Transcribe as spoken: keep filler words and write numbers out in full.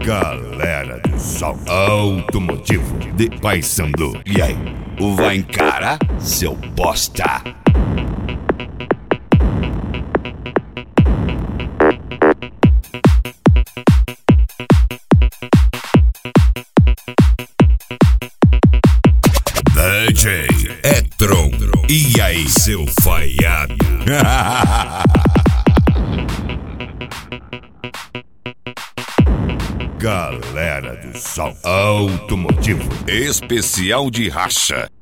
Galera do som automotivo de Paysandu. E aí, vai encarar, seu bosta? D J Etron. E aí, seu falhado? Galera do som automotivo, especial de racha.